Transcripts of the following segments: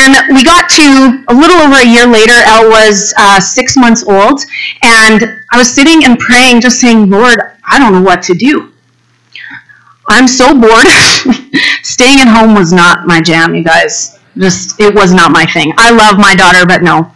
And we got to a little over a year later. Elle was 6 months old, and I was sitting and praying, just saying, Lord, I don't know what to do. I'm so bored. Staying at home was not my jam, you guys. It was not my thing. I love my daughter, but no.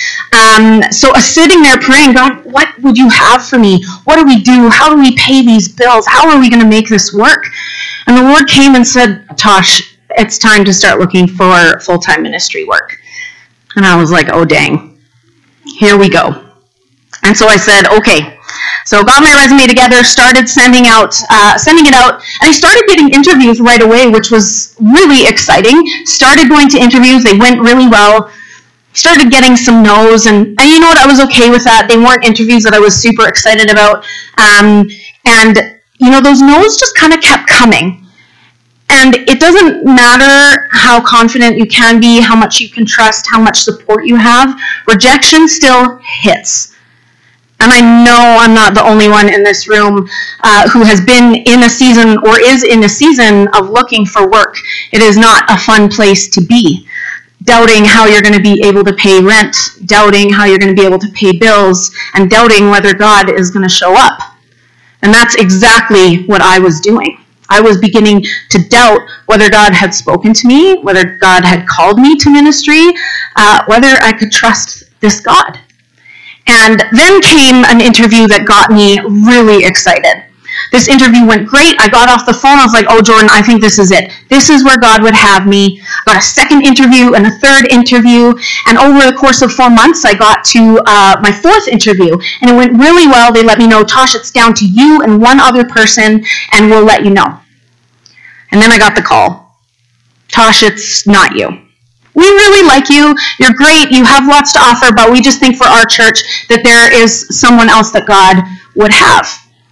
So I was sitting there praying, God, what would you have for me? What do we do? How do we pay these bills? How are we going to make this work? And the Lord came and said, Tosh, it's time to start looking for full-time ministry work. And I was like, oh, dang. Here we go. And so I said, okay. So got my resume together, started sending it out, and I started getting interviews right away, which was really exciting. Started going to interviews, they went really well. Started getting some no's, and you know what, I was okay with that. They weren't interviews that I was super excited about. And, you know, those no's just kind of kept coming. And it doesn't matter how confident you can be, how much you can trust, how much support you have, rejection still hits. And I know I'm not the only one in this room who has been in a season or is in a season of looking for work. It is not a fun place to be. Doubting how you're going to be able to pay rent, doubting how you're going to be able to pay bills, and doubting whether God is going to show up. And that's exactly what I was doing. I was beginning to doubt whether God had spoken to me, whether God had called me to ministry, whether I could trust this God. And then came an interview that got me really excited. This interview went great. I got off the phone. I was like, oh, Jordan, I think this is it. This is where God would have me. I got a second interview and a third interview. And over the course of 4 months, I got to my fourth interview. And it went really well. They let me know, Tosh, it's down to you and one other person, and we'll let you know. And then I got the call. Tosh, it's not you. We really like you. You're great. You have lots to offer, but we just think for our church that there is someone else that God would have.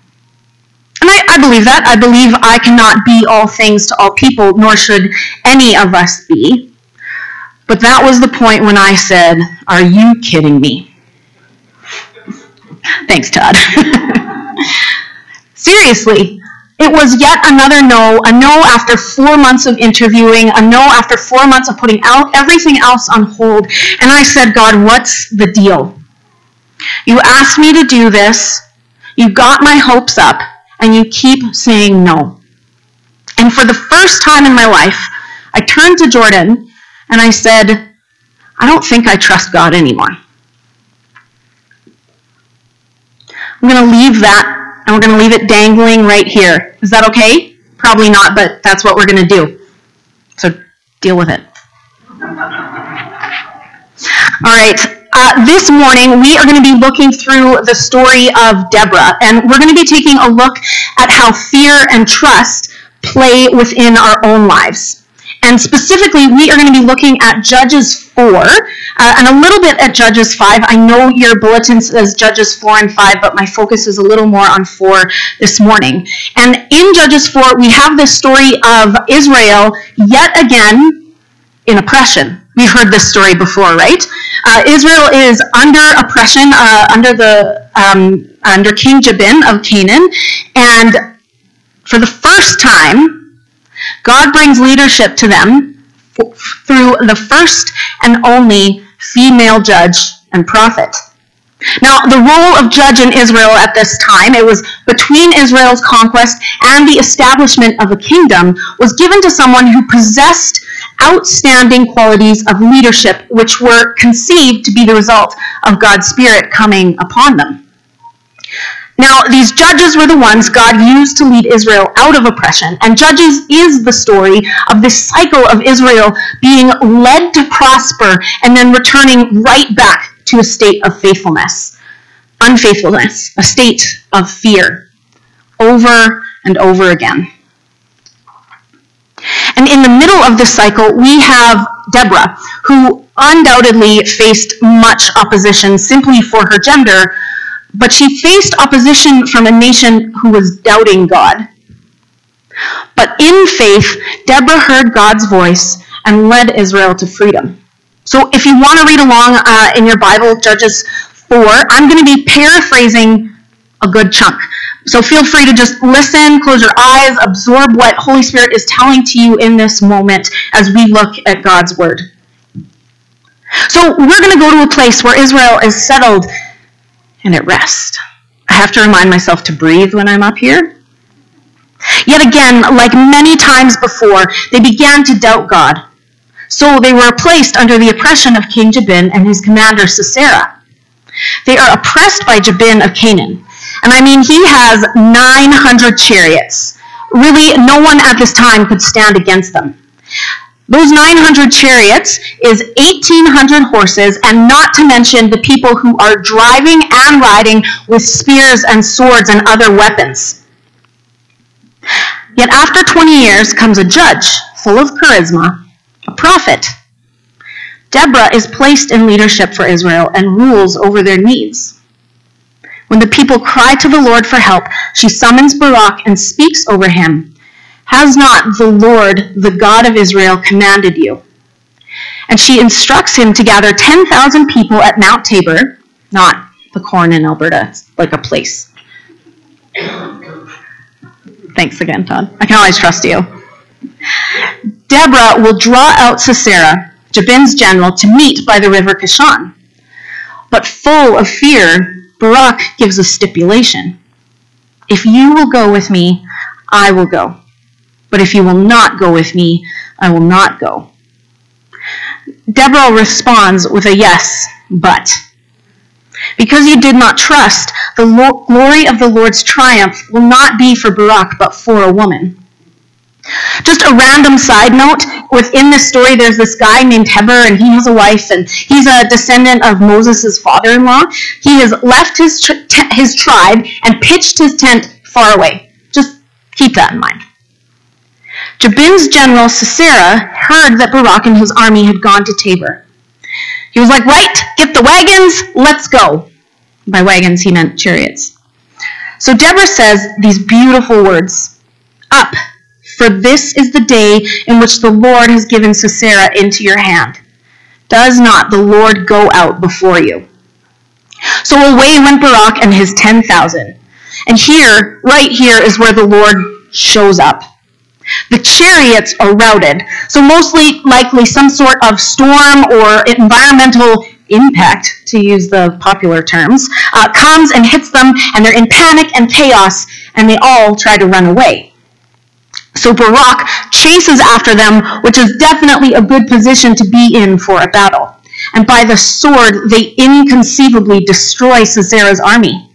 And I believe that. I believe I cannot be all things to all people, nor should any of us be. But that was the point when I said, are you kidding me? Thanks, Todd. Seriously. It was yet another no, a no after 4 months of interviewing, a no after 4 months of putting out everything else on hold. And I said, God, what's the deal? You asked me to do this, you got my hopes up, and you keep saying no. And for the first time in my life, I turned to Jordan and I said, I don't think I trust God anymore. I'm going to leave that. And we're going to leave it dangling right here. Is that okay? Probably not, but that's what we're going to do. So deal with it. All right. This morning, we are going to be looking through the story of Deborah. And we're going to be taking a look at how fear and trust play within our own lives. And specifically, we are going to be looking at Judges 4 and a little bit at Judges 5. I know your bulletin says Judges 4 and 5, but my focus is a little more on 4 this morning. And in Judges 4, we have this story of Israel yet again in oppression. We've heard this story before, right? Israel is under oppression under King Jabin of Canaan, and for the first time, God brings leadership to them through the first and only female judge and prophet. Now, the role of judge in Israel at this time, it was between Israel's conquest and the establishment of a kingdom, was given to someone who possessed outstanding qualities of leadership, which were conceived to be the result of God's Spirit coming upon them. Now, these judges were the ones God used to lead Israel out of oppression, and Judges is the story of this cycle of Israel being led to prosper and then returning right back to a state of unfaithfulness, a state of fear, over and over again. And in the middle of this cycle, we have Deborah, who undoubtedly faced much opposition simply for her gender, but she faced opposition from a nation who was doubting God. But in faith, Deborah heard God's voice and led Israel to freedom. So if you want to read along in your Bible, Judges 4, I'm going to be paraphrasing a good chunk. So feel free to just listen, close your eyes, absorb what Holy Spirit is telling to you in this moment as we look at God's Word. So we're going to go to a place where Israel is settled and at rest. I have to remind myself to breathe when I'm up here. Yet again, like many times before, they began to doubt God. So they were placed under the oppression of King Jabin and his commander Sisera. They are oppressed by Jabin of Canaan. And I mean, he has 900 chariots. Really, no one at this time could stand against them. Those 900 chariots is 1,800 horses, and not to mention the people who are driving and riding with spears and swords and other weapons. Yet after 20 years comes a judge full of charisma, a prophet. Deborah is placed in leadership for Israel and rules over their needs. When the people cry to the Lord for help, she summons Barak and speaks over him. Has not the Lord, the God of Israel, commanded you? And she instructs him to gather 10,000 people at Mount Tabor, not the corn in Alberta, it's like a place. Thanks again, Todd. I can always trust you. Deborah will draw out Sisera, Jabin's general, to meet by the river Kishon. But full of fear, Barak gives a stipulation. If you will go with me, I will go. But if you will not go with me, I will not go. Deborah responds with a yes, but. Because you did not trust, the glory of the Lord's triumph will not be for Barak, but for a woman. Just a random side note, within this story there's this guy named Heber, and he has a wife, and he's a descendant of Moses' father-in-law. He has left his tribe and pitched his tent far away. Just keep that in mind. Jabin's general Sisera heard that Barak and his army had gone to Tabor. He was like, right, get the wagons, let's go. By wagons, he meant chariots. So Deborah says these beautiful words, up, for this is the day in which the Lord has given Sisera into your hand. Does not the Lord go out before you? So away went Barak and his 10,000. And here, right here, is where the Lord shows up. The chariots are routed, so mostly likely some sort of storm or environmental impact, to use the popular terms, comes and hits them, and they're in panic and chaos, and they all try to run away. So Barak chases after them, which is definitely a good position to be in for a battle. And by the sword, they inconceivably destroy Sisera's army.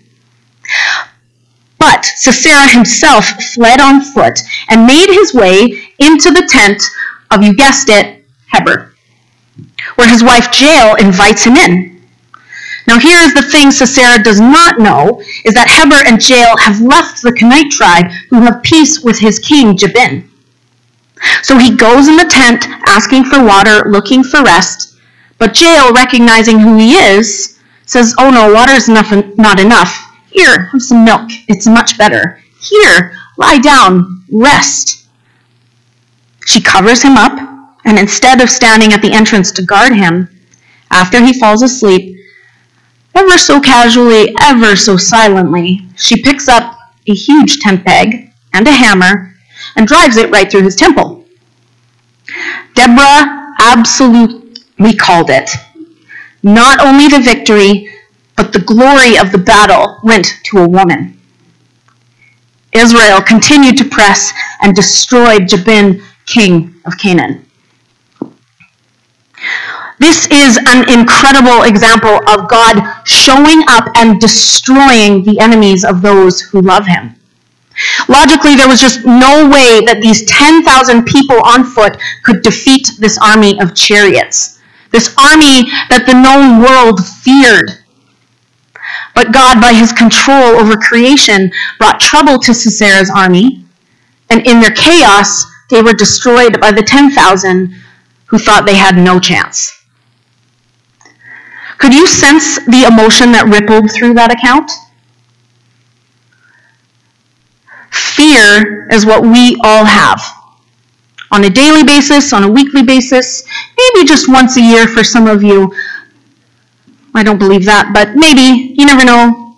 But Sisera himself fled on foot and made his way into the tent of, you guessed it, Heber, where his wife Jael invites him in. Now here is the thing Sisera does not know, is that Heber and Jael have left the Kenite tribe who have peace with his king Jabin. So he goes in the tent asking for water, looking for rest, but Jael, recognizing who he is, says, oh no, water is not enough. Here, have some milk. It's much better. Here, lie down, rest. She covers him up, and instead of standing at the entrance to guard him, after he falls asleep, ever so casually, ever so silently, she picks up a huge tent peg and a hammer and drives it right through his temple. Deborah absolutely called it. Not only the victory, but the glory of the battle went to a woman. Israel continued to press and destroyed Jabin, king of Canaan. This is an incredible example of God showing up and destroying the enemies of those who love him. Logically, there was just no way that these 10,000 people on foot could defeat this army of chariots, this army that the known world feared. But God, by his control over creation, brought trouble to Sisera's army, and in their chaos, they were destroyed by the 10,000 who thought they had no chance. Could you sense the emotion that rippled through that account? Fear is what we all have. On a daily basis, on a weekly basis, maybe just once a year for some of you. I don't believe that, but maybe, you never know.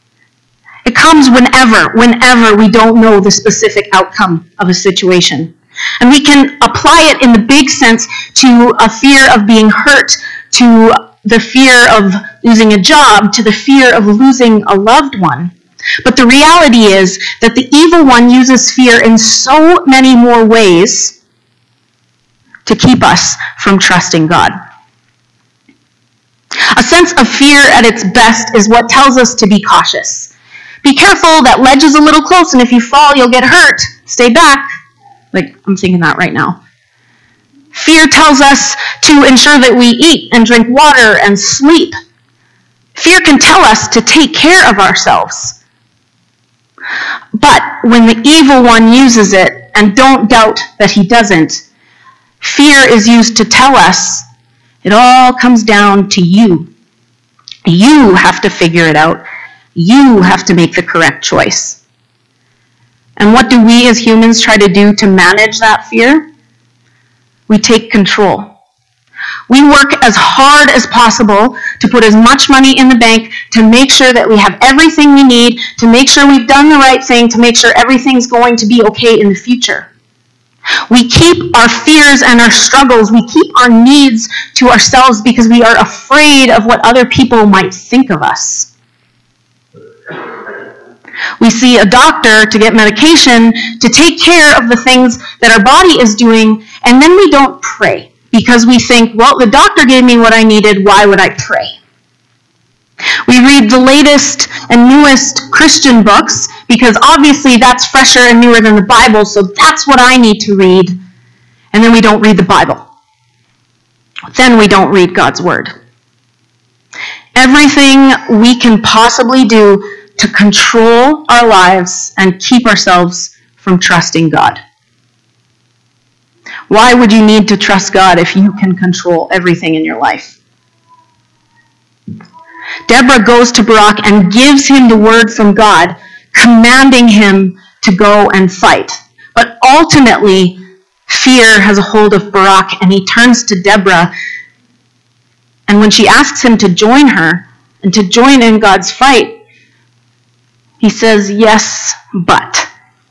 It comes whenever we don't know the specific outcome of a situation. And we can apply it in the big sense to a fear of being hurt, to the fear of losing a job, to the fear of losing a loved one. But the reality is that the evil one uses fear in so many more ways to keep us from trusting God. A sense of fear at its best is what tells us to be cautious. Be careful, that ledge is a little close, and if you fall, you'll get hurt. Stay back. Like, I'm thinking that right now. Fear tells us to ensure that we eat and drink water and sleep. Fear can tell us to take care of ourselves. But when the evil one uses it, and don't doubt that he doesn't, fear is used to tell us it all comes down to you. You have to figure it out. You have to make the correct choice. And what do we as humans try to do to manage that fear? We take control. We work as hard as possible to put as much money in the bank, to make sure that we have everything we need, to make sure we've done the right thing, to make sure everything's going to be okay in the future. We keep our fears and our struggles, we keep our needs to ourselves because we are afraid of what other people might think of us. We see a doctor to get medication to take care of the things that our body is doing, and then we don't pray because we think, well, the doctor gave me what I needed, why would I pray? We read the latest and newest Christian books because obviously that's fresher and newer than the Bible, so that's what I need to read. And then we don't read the Bible. Then we don't read God's Word. Everything we can possibly do to control our lives and keep ourselves from trusting God. Why would you need to trust God if you can control everything in your life? Deborah goes to Barak and gives him the word from God, commanding him to go and fight. But ultimately, fear has a hold of Barak, and he turns to Deborah. And when she asks him to join her and to join in God's fight, he says, yes, but.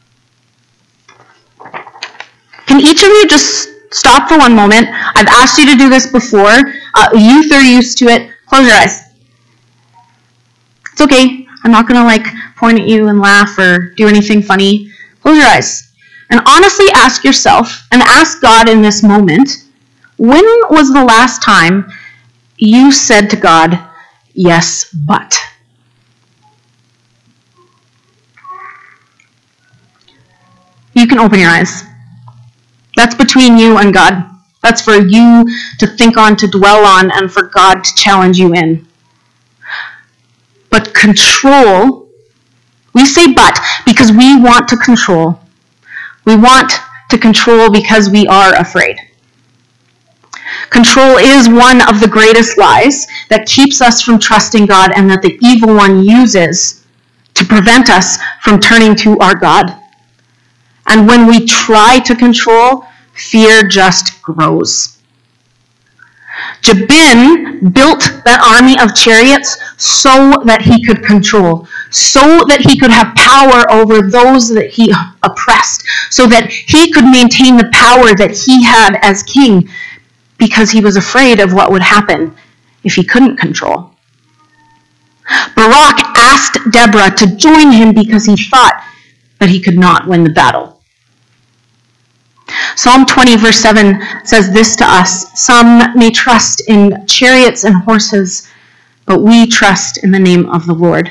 Can each of you just stop for one moment? I've asked you to do this before. Youth are used to it. Close your eyes. It's okay. I'm not going to point at you and laugh or do anything funny. Close your eyes. And honestly ask yourself and ask God in this moment, when was the last time you said to God, yes, but? You can open your eyes. That's between you and God. That's for you to think on, to dwell on, and for God to challenge you in. But control, we say but because we want to control. We want to control because we are afraid. Control is one of the greatest lies that keeps us from trusting God and that the evil one uses to prevent us from turning to our God. And when we try to control, fear just grows. Jabin built that army of chariots so that he could control, so that he could have power over those that he oppressed, so that he could maintain the power that he had as king, because he was afraid of what would happen if he couldn't control. Barak asked Deborah to join him because he thought that he could not win the battle. Psalm 20 verse 7 says this to us: some may trust in chariots and horses, but we trust in the name of the Lord.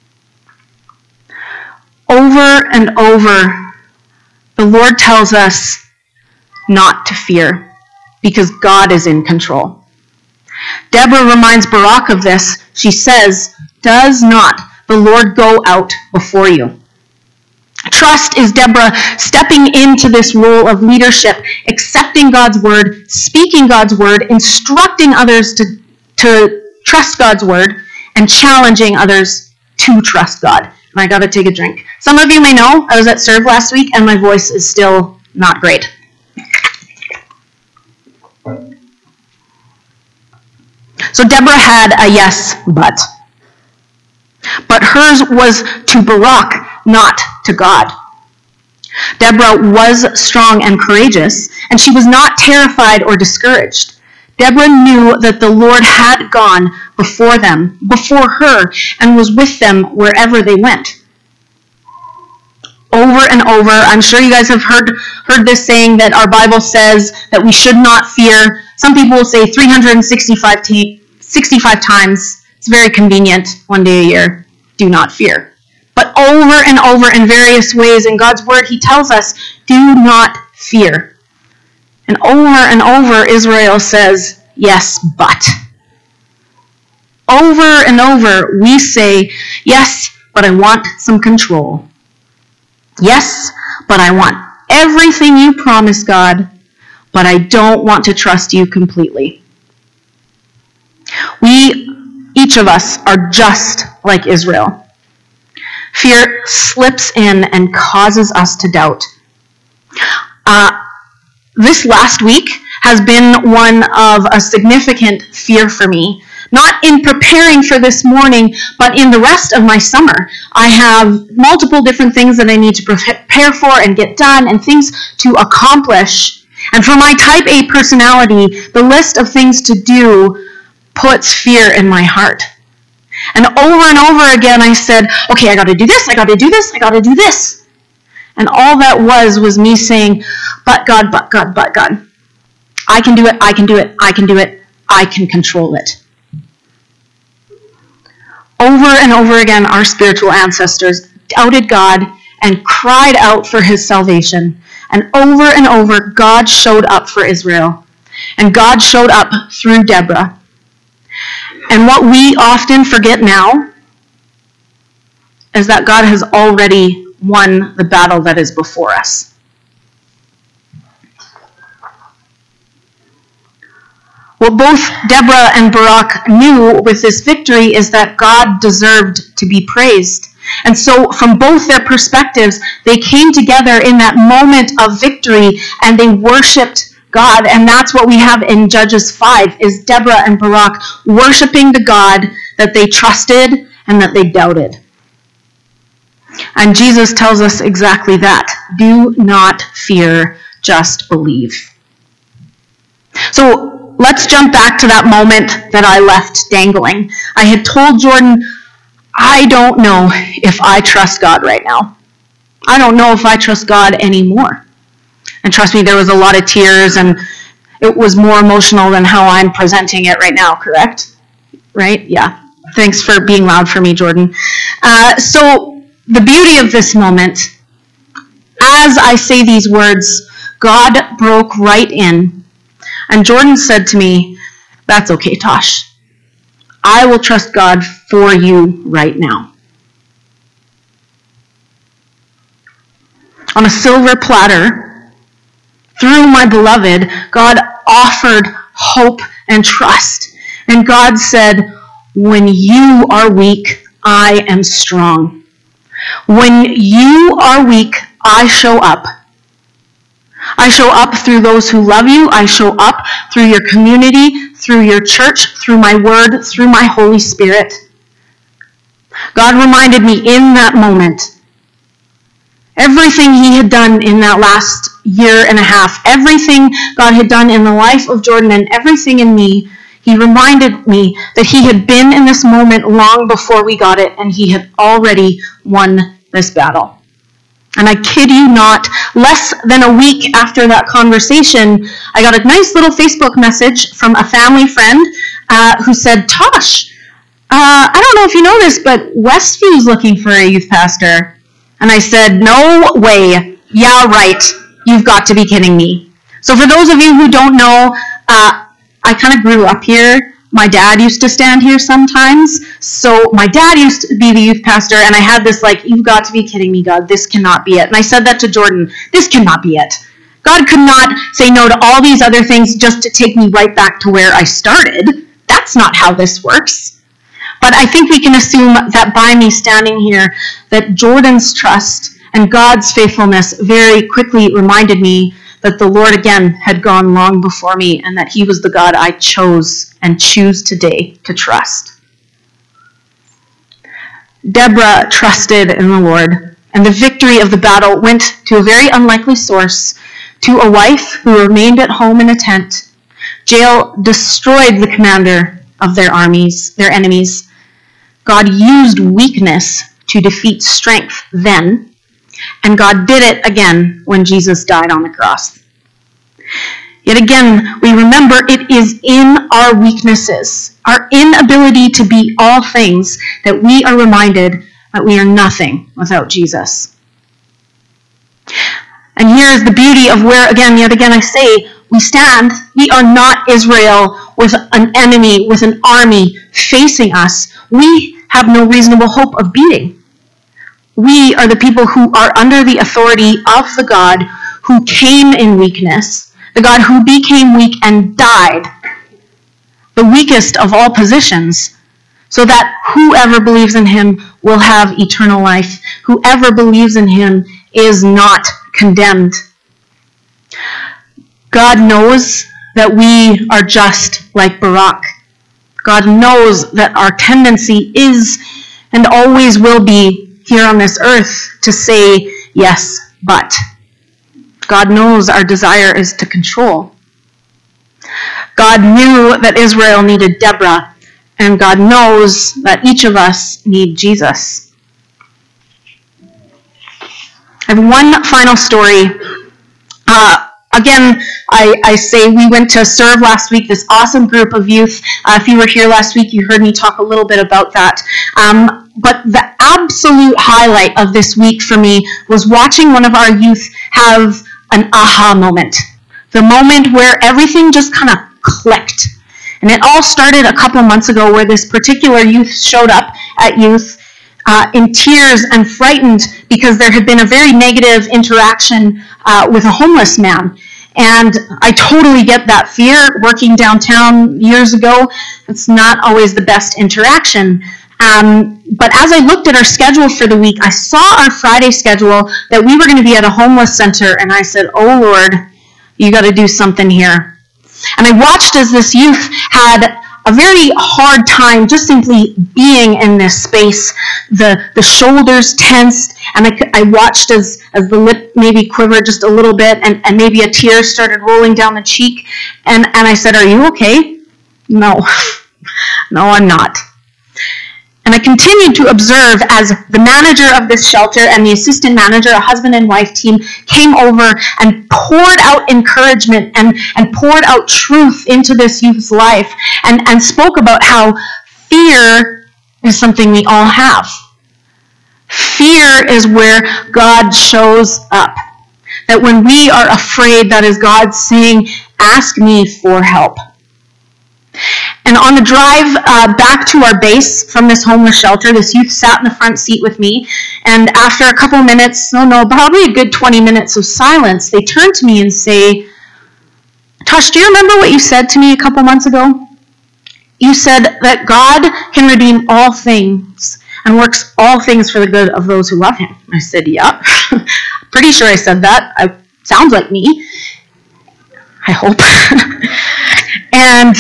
Over and over, the Lord tells us not to fear because God is in control. Deborah reminds Barak of this. She says, does not the Lord go out before you? Trust is Deborah stepping into this role of leadership, accepting God's word, speaking God's word, instructing others to trust God's word, and challenging others to trust God. And I got to take a drink. Some of you may know I was at Serve last week and my voice is still not great. So Deborah had a yes, but. But hers was to Barak, not to God. Deborah was strong and courageous, and she was not terrified or discouraged. Deborah knew that the Lord had gone before her, and was with them wherever they went. Over and over, I'm sure you guys have heard this saying that our Bible says that we should not fear. Some people will say 365 times. It's very convenient, one day a year. Do not fear. But over and over in various ways in God's Word, He tells us, do not fear. And over, Israel says, yes, but. Over and over, we say, yes, but I want some control. Yes, but I want everything you promise, God, but I don't want to trust you completely. Each of us are just like Israel. Fear slips in and causes us to doubt. This last week has been one of a significant fear for me. Not in preparing for this morning, but in the rest of my summer. I have multiple different things that I need to prepare for and get done and things to accomplish. And for my type A personality, the list of things to do puts fear in my heart. And over again, I said, okay, I got to do this, I got to do this, I got to do this. And all that was me saying, but God, but God, but God. I can do it, I can do it, I can do it, I can control it. Over and over again, our spiritual ancestors doubted God and cried out for His salvation. And over, God showed up for Israel. And God showed up through Deborah. And what we often forget now is that God has already won the battle that is before us. What both Deborah and Barak knew with this victory is that God deserved to be praised. And so from both their perspectives, they came together in that moment of victory and they worshiped God. And that's what we have in Judges 5, is Deborah and Barak worshiping the God that they trusted and that they doubted. And Jesus tells us exactly that. Do not fear, just believe. So let's jump back to that moment that I left dangling. I had told Jordan, I don't know if I trust God right now. I don't know if I trust God anymore. And trust me, there was a lot of tears, and it was more emotional than how I'm presenting it right now, correct? Right? Yeah. Thanks for being loud for me, Jordan. So the beauty of this moment, as I say these words, God broke right in. And Jordan said to me, that's okay, Tosh. I will trust God for you right now. On a silver platter, through my beloved, God offered hope and trust. And God said, when you are weak, I am strong. When you are weak, I show up. I show up through those who love you. I show up through your community, through your church, through my word, through my Holy Spirit. God reminded me in that moment, everything He had done in that last year and a half, everything God had done in the life of Jordan and everything in me, He reminded me that He had been in this moment long before we got it, and He had already won this battle. And I kid you not, less than a week after that conversation, I got a nice little Facebook message from a family friend who said, Tosh, I don't know if you know this, but Westview's looking for a youth pastor. And I said, no way. Yeah, right. You've got to be kidding me. So for those of you who don't know, I kind of grew up here. My dad used to stand here sometimes. So my dad used to be the youth pastor, and I had this you've got to be kidding me, God. This cannot be it. And I said that to Jordan. This cannot be it. God could not say no to all these other things just to take me right back to where I started. That's not how this works. But I think we can assume that by me standing here, that Jordan's trust and God's faithfulness very quickly reminded me that the Lord again had gone long before me, and that He was the God I chose and choose today to trust. Deborah trusted in the Lord, and the victory of the battle went to a very unlikely source, to a wife who remained at home in a tent. Jael destroyed the commander of their armies, their enemies. God used weakness to defeat strength then, and God did it again when Jesus died on the cross. Yet again, we remember it is in our weaknesses, our inability to be all things, that we are reminded that we are nothing without Jesus. And here is the beauty of where, yet again I say, we stand. We are not Israel with an enemy, with an army facing us. We have no reasonable hope of beating. We are the people who are under the authority of the God who came in weakness, the God who became weak and died, the weakest of all positions, so that whoever believes in him will have eternal life. Whoever believes in him is not condemned. God knows that we are just like Barak. God knows that our tendency is and always will be here on this earth to say yes, but. God knows our desire is to control. God knew that Israel needed Deborah, and God knows that each of us need Jesus. I have one final story. I say we went to serve last week, this awesome group of youth. If you were here last week, you heard me talk a little bit about that. But the absolute highlight of this week for me was watching one of our youth have an aha moment. The moment where everything just kind of clicked. And it all started a couple months ago where this particular youth showed up at youth in tears and frightened because there had been a very negative interaction with a homeless man. And I totally get that fear. Working downtown years ago, it's not always the best interaction. But as I looked at our schedule for the week, I saw our Friday schedule that we were going to be at a homeless center, and I said, oh Lord, you got to do something here. And I watched as this youth had a very hard time just simply being in this space. The shoulders tensed, and I watched as the lip maybe quivered just a little bit, and maybe a tear started rolling down the cheek. And I said, are you okay? No, I'm not. And I continued to observe as the manager of this shelter and the assistant manager, a husband and wife team, came over and poured out encouragement and poured out truth into this youth's life and spoke about how fear is something we all have. Fear is where God shows up. That when we are afraid, that is God saying, ask me for help. And on the drive back to our base from this homeless shelter, this youth sat in the front seat with me, and after a couple minutes, probably a good 20 minutes of silence, they turn to me and say, Tosh, do you remember what you said to me a couple months ago? You said that God can redeem all things and works all things for the good of those who love him. I said, yeah, pretty sure I said that. Sounds like me. I hope. And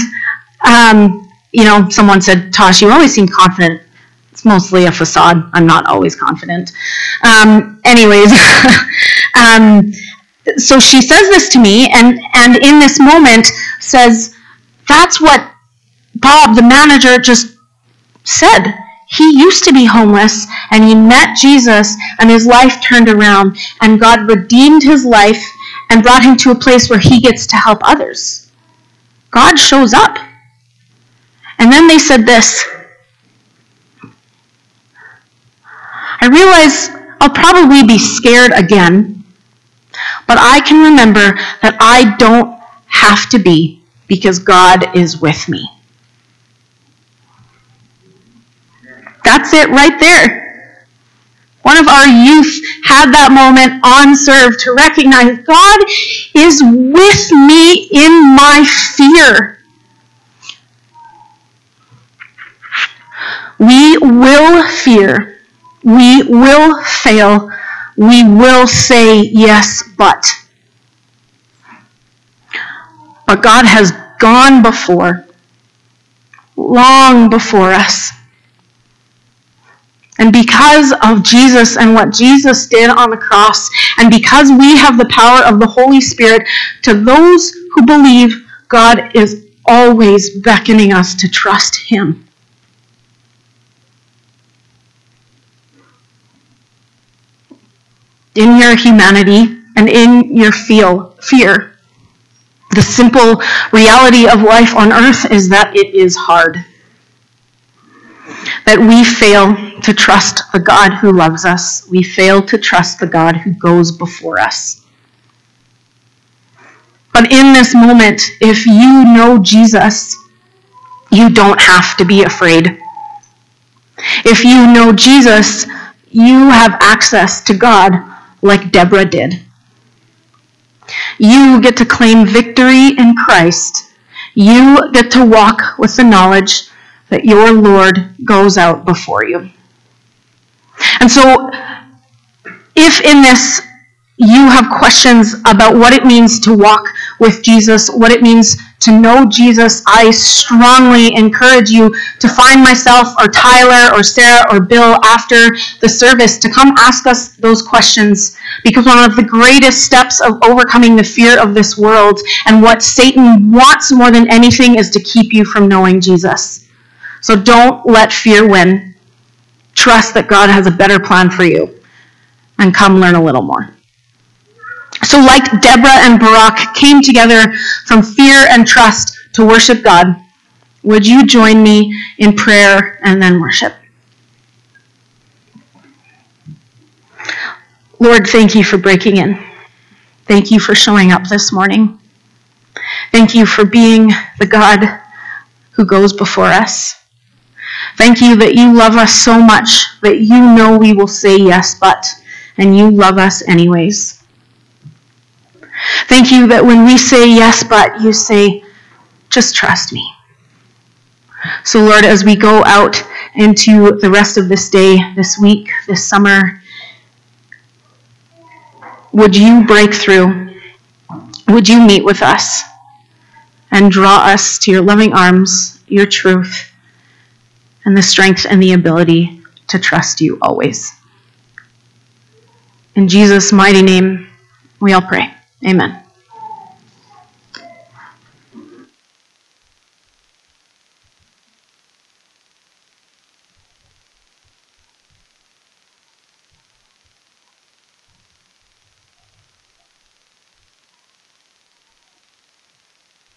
someone said, Tosh, you always seem confident. It's mostly a facade. I'm not always confident. So she says this to me, and in this moment says, that's what Bob, the manager, just said. He used to be homeless, and he met Jesus, and his life turned around, and God redeemed his life and brought him to a place where he gets to help others. God shows up. And then they said this. I realize I'll probably be scared again, but I can remember that I don't have to be because God is with me. That's it right there. One of our youth had that moment on serve to recognize God is with me in my fear. We will fear. We will fail. We will say yes, but. But God has gone before, long before us. And because of Jesus and what Jesus did on the cross, and because we have the power of the Holy Spirit, to those who believe, God is always beckoning us to trust him. In your humanity and in your fear, the simple reality of life on earth is that it is hard. That we fail to trust the God who loves us. We fail to trust the God who goes before us. But in this moment, if you know Jesus, you don't have to be afraid. If you know Jesus, you have access to God like Deborah did. You get to claim victory in Christ. You get to walk with the knowledge that your Lord goes out before you. And so, if in this you have questions about what it means to walk with Jesus, what it means to know Jesus, I strongly encourage you to find myself or Tyler or Sarah or Bill after the service to come ask us those questions, because one of the greatest steps of overcoming the fear of this world and what Satan wants more than anything is to keep you from knowing Jesus. So don't let fear win. Trust that God has a better plan for you, and come learn a little more. So like Deborah and Barak came together from fear and trust to worship God, would you join me in prayer and then worship? Lord, thank you for breaking in. Thank you for showing up this morning. Thank you for being the God who goes before us. Thank you that you love us so much that you know we will say yes, but, and you love us anyways. Thank you that when we say yes, but, you say, just trust me. So Lord, as we go out into the rest of this day, this week, this summer, would you break through? Would you meet with us and draw us to your loving arms, your truth, and the strength and the ability to trust you always. In Jesus' mighty name, we all pray. Amen.